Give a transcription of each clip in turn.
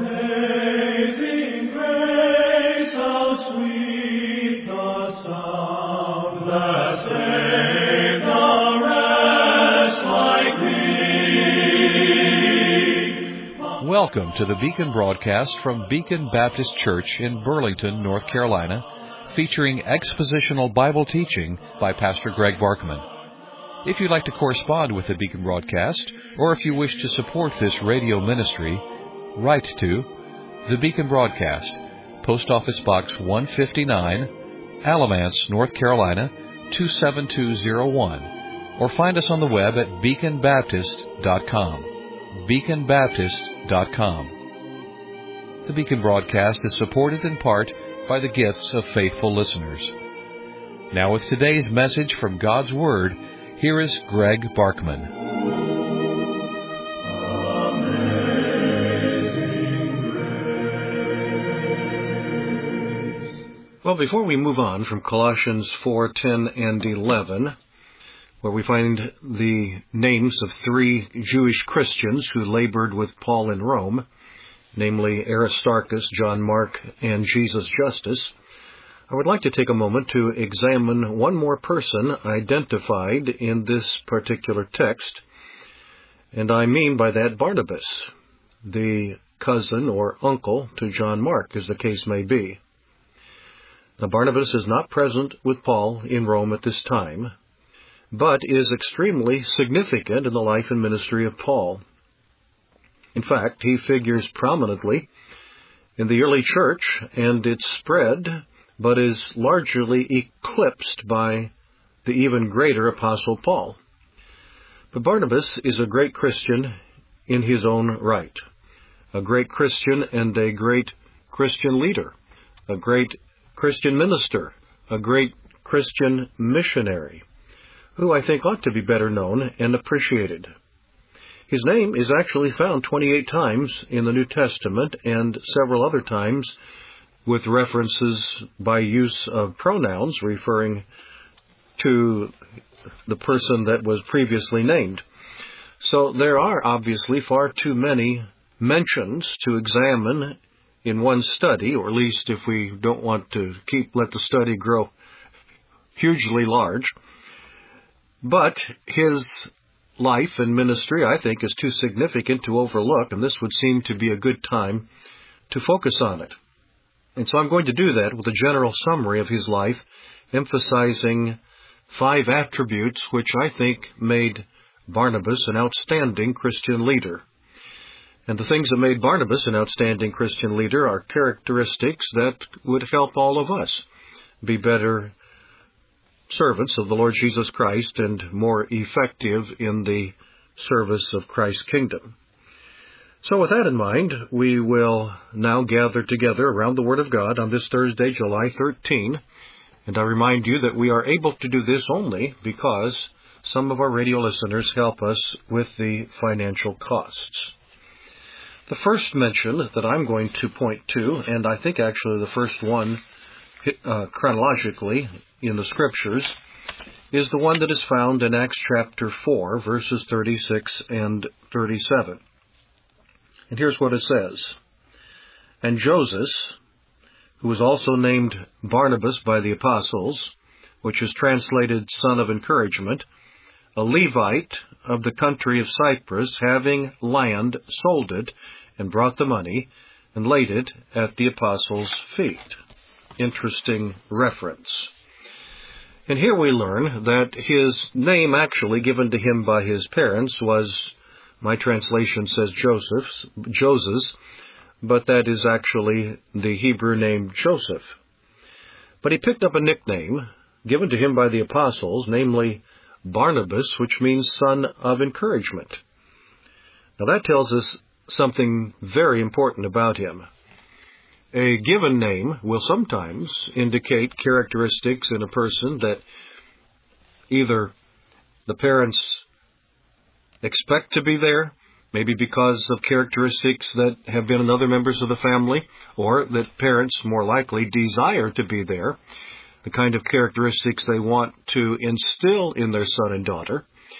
Amazing grace, how sweet the sound that saved a wretch like me. Welcome to the Beacon broadcast from Beacon Baptist Church in Burlington, North Carolina, featuring expositional Bible teaching by Pastor Greg Barkman. If you'd like to correspond with the Beacon broadcast, or if you wish to support this radio ministry, write to the Beacon Broadcast, Post Office Box 159, Alamance, North Carolina 27201, or find us on the web at beaconbaptist.com. beaconbaptist.com. The Beacon broadcast is supported in part by the gifts of faithful listeners. Now with today's message from God's Word, here is Greg Barkman. Well, before we move on from Colossians 4:10 and 11, where we find the names of three Jewish Christians who labored with Paul in Rome, namely Aristarchus, John Mark, and Jesus Justus, I would like to take a moment to examine one more person identified in this particular text, and I mean by that Barnabas, the cousin or uncle to John Mark, as the case may be. Now, Barnabas is not present with Paul in Rome at this time, but is extremely significant in the life and ministry of Paul. In fact, he figures prominently in the early church and its spread, but is largely eclipsed by the even greater Apostle Paul. But Barnabas is a great Christian in his own right, a great Christian and a great Christian leader, a great Christian minister, a great Christian missionary, who I think ought to be better known and appreciated. His name is actually found 28 times in the New Testament and several other times with references by use of pronouns referring to the person that was previously named. So there are obviously far too many mentions to examine in one study, or at least if we don't want to let the study grow hugely large. But his life and ministry, I think, is too significant to overlook, and this would seem to be a good time to focus on it. And so I'm going to do that with a general summary of his life, emphasizing 5 attributes which I think made Barnabas an outstanding Christian leader. And the things that made Barnabas an outstanding Christian leader are characteristics that would help all of us be better servants of the Lord Jesus Christ and more effective in the service of Christ's kingdom. So with that in mind, we will now gather together around the Word of God on this Thursday, July 13, and I remind you that we are able to do this only because some of our radio listeners help us with the financial costs. The first mention that I'm going to point to, and I think actually the first one chronologically in the Scriptures, is the one that is found in Acts chapter 4, verses 36 and 37. And here's what it says. And Joseph, who was also named Barnabas by the apostles, which is translated son of encouragement, a Levite of the country of Cyprus, having land, sold it, and brought the money, and laid it at the apostles' feet. Interesting reference. And here we learn that his name actually given to him by his parents was, my translation says Joseph, but that is actually the Hebrew name Joseph. But he picked up a nickname given to him by the apostles, namely Barnabas, which means son of encouragement. Now that tells us something very important about him. A given name will sometimes indicate characteristics in a person that either the parents expect to be there, maybe because of characteristics that have been in other members of the family, or that parents more likely desire to be there, the kind of characteristics they want to instill in their son and daughter,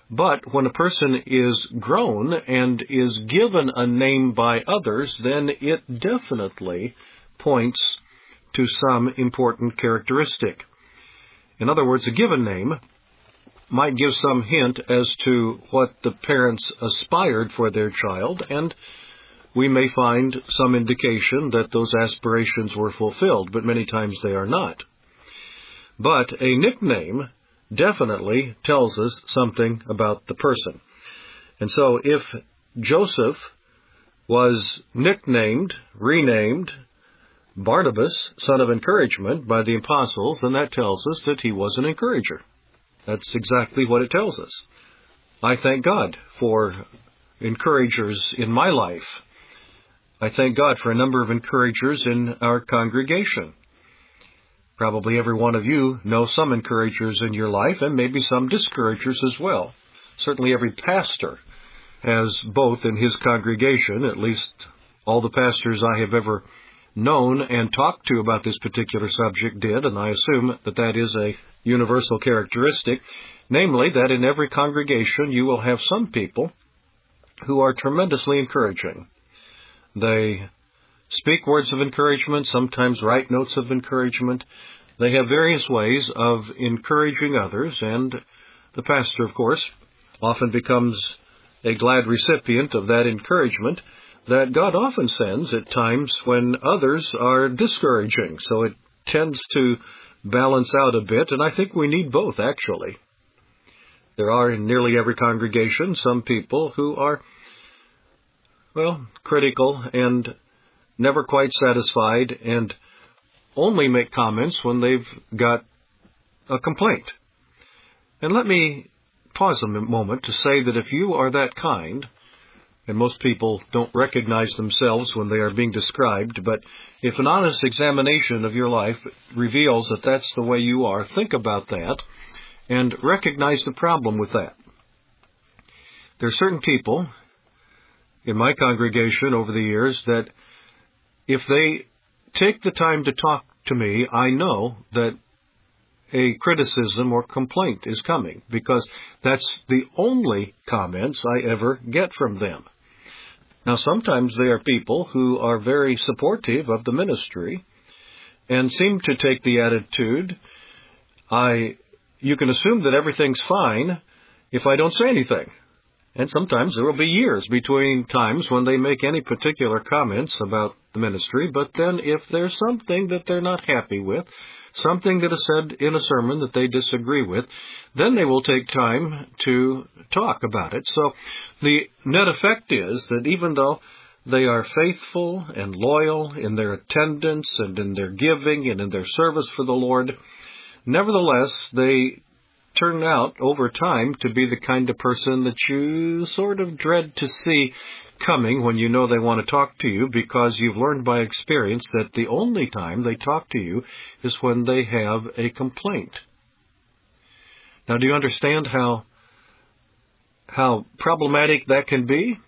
But when a person is grown and is given a name by others, then it definitely points to some important characteristic. In other words, a given name might give some hint as to what the parents aspired for their child, and we may find some indication that those aspirations were fulfilled, but many times they are not. But a nickname definitely tells us something about the person. And so if Joseph was nicknamed, renamed Barnabas, son of encouragement, by the apostles, then that tells us that he was an encourager. That's exactly what it tells us. I thank God for encouragers in my life. I thank God for a number of encouragers in our congregation. Probably every one of you know some encouragers in your life, and maybe some discouragers as well. Certainly every pastor has both in his congregation, at least all the pastors I have ever known and talked to about this particular subject did, and I assume that that is a universal characteristic, namely that in every congregation you will have some people who are tremendously encouraging. They speak words of encouragement, sometimes write notes of encouragement. They have various ways of encouraging others, and the pastor, of course, often becomes a glad recipient of that encouragement that God often sends at times when others are discouraging. So it tends to balance out a bit, and I think we need both, actually. There are in nearly every congregation some people who are, critical and never quite satisfied and only make comments when they've got a complaint. And let me pause a moment to say that if you are that kind, and most people don't recognize themselves when they are being described, but if an honest examination of your life reveals that that's the way you are, think about that and recognize the problem with that. There are certain people in my congregation over the years that if they take the time to talk to me, I know that a criticism or complaint is coming, because that's the only comments I ever get from them. Now, sometimes they are people who are very supportive of the ministry and seem to take the attitude, you can assume that everything's fine if I don't say anything. And sometimes there will be years between times when they make any particular comments about the ministry, but then if there's something that they're not happy with, something that is said in a sermon that they disagree with, then they will take time to talk about it. So the net effect is that even though they are faithful and loyal in their attendance and in their giving and in their service for the Lord, nevertheless, they turn out over time to be the kind of person that you sort of dread to see coming when you know they want to talk to you, because you've learned by experience that the only time they talk to you is when they have a complaint. Now, do you understand how problematic that can be?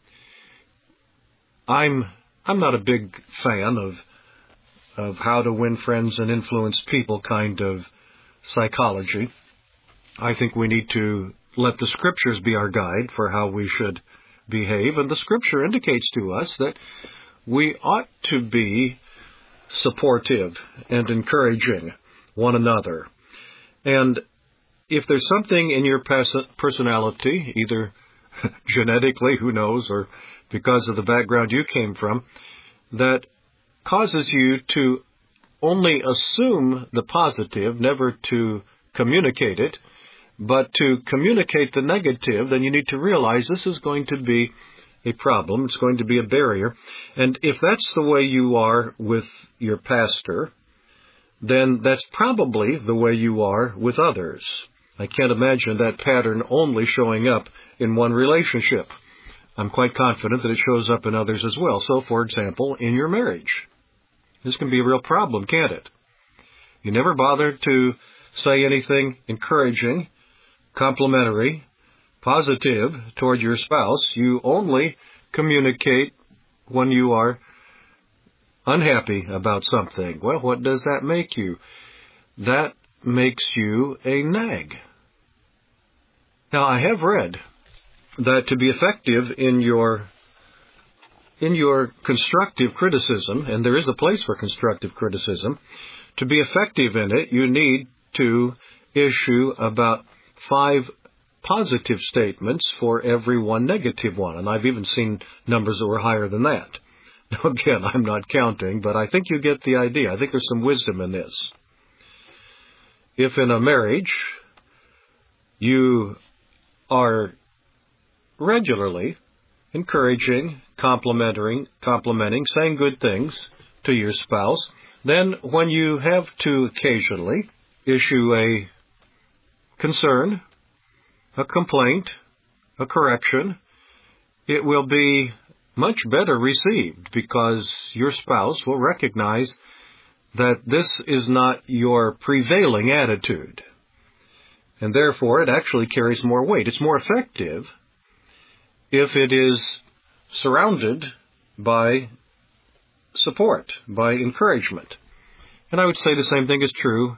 I'm not a big fan of how to win friends and influence people kind of psychology. I think we need to let the Scriptures be our guide for how we should behave, and the Scripture indicates to us that we ought to be supportive and encouraging one another. And if there's something in your personality, either genetically, who knows, or because of the background you came from, that causes you to only assume the positive, never to communicate it, but to communicate the negative, then you need to realize this is going to be a problem. It's going to be a barrier. And if that's the way you are with your pastor, then that's probably the way you are with others. I can't imagine that pattern only showing up in one relationship. I'm quite confident that it shows up in others as well. So, for example, in your marriage. This can be a real problem, can't it? You never bother to say anything encouraging, complimentary, positive toward your spouse. You only communicate when you are unhappy about something. Well, what does that make you? That makes you a nag. Now, I have read that to be effective in your constructive criticism, and there is a place for constructive criticism, to be effective in it, you need to issue about 5 positive statements for every 1 negative one. And I've even seen numbers that were higher than that. Now, again, I'm not counting, but I think you get the idea. I think there's some wisdom in this. If in a marriage you are regularly encouraging, complimenting, saying good things to your spouse, then when you have to occasionally issue a concern, a complaint, a correction, it will be much better received because your spouse will recognize that this is not your prevailing attitude. And therefore, it actually carries more weight. It's more effective if it is surrounded by support, by encouragement. And I would say the same thing is true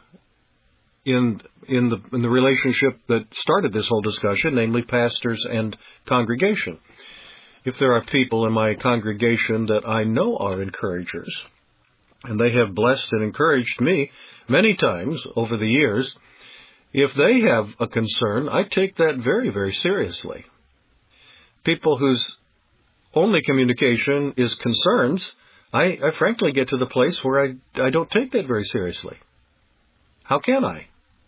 in the relationship that started this whole discussion, namely pastors and congregation. If there are people in my congregation that I know are encouragers, and they have blessed and encouraged me many times over the years, if they have a concern, I take that very, very seriously. People whose only communication is concerns, I frankly get to the place where I don't take that very seriously. How can I?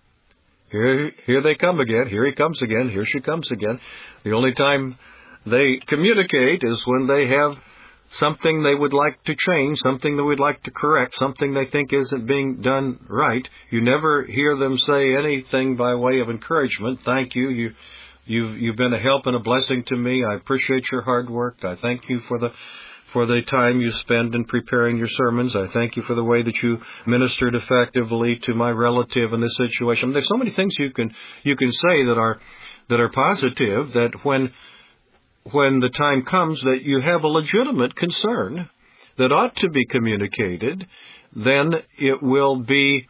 Here they come again. Here he comes again. Here she comes again. The only time they communicate is when they have something they would like to change, something they would like to correct, something they think isn't being done right. You never hear them say anything by way of encouragement. Thank you. You've been a help and a blessing to me. I appreciate your hard work. I thank you for the time you spend in preparing your sermons. I thank you for the way that you ministered effectively to my relative in this situation. There's so many things you can say that are positive, that when the time comes that you have a legitimate concern that ought to be communicated, then it will be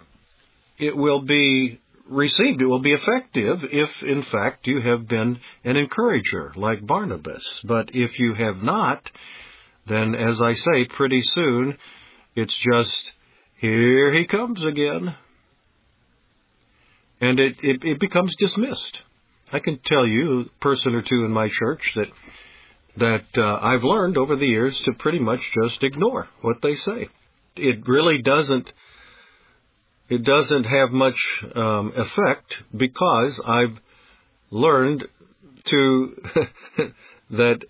received. It will be effective if, in fact, you have been an encourager like Barnabas. But if you have not, then, as I say, pretty soon it's just, here he comes again. And it becomes dismissed. I can tell you, a person or two in my church that I've learned over the years to pretty much just ignore what they say. It really doesn't have much effect, because I've learned that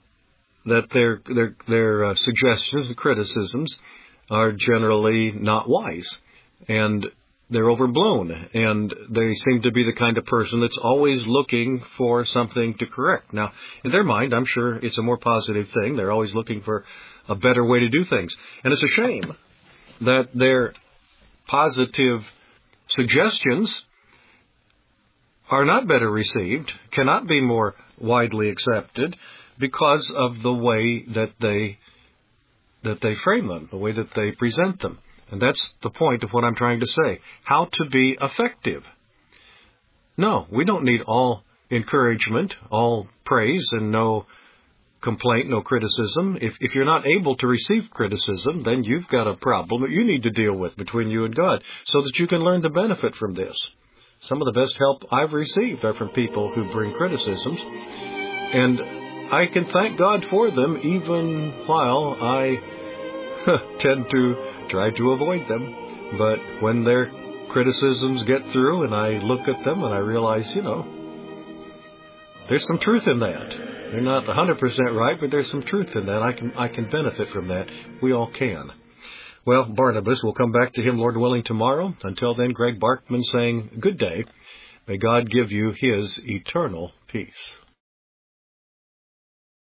their suggestions and criticisms are generally not wise, and they're overblown, and they seem to be the kind of person that's always looking for something to correct. Now, in their mind, I'm sure it's a more positive thing. They're always looking for a better way to do things. And it's a shame that their positive suggestions are not better received, cannot be more widely accepted, because of the way that they frame them, the way that they present them. And that's the point of what I'm trying to say. How to be effective. No, we don't need all encouragement, all praise, and no complaint, no criticism. If you're not able to receive criticism, then you've got a problem that you need to deal with between you and God, so that you can learn to benefit from this. Some of the best help I've received are from people who bring criticisms, and I can thank God for them, even while I tend to try to avoid them. But when their criticisms get through and I look at them and I realize, there's some truth in that. They're not 100% right, but there's some truth in that. I can benefit from that. We all can. Well, Barnabas, we'll come back to him, Lord willing, tomorrow. Until then, Greg Barkman saying good day. May God give you His eternal peace.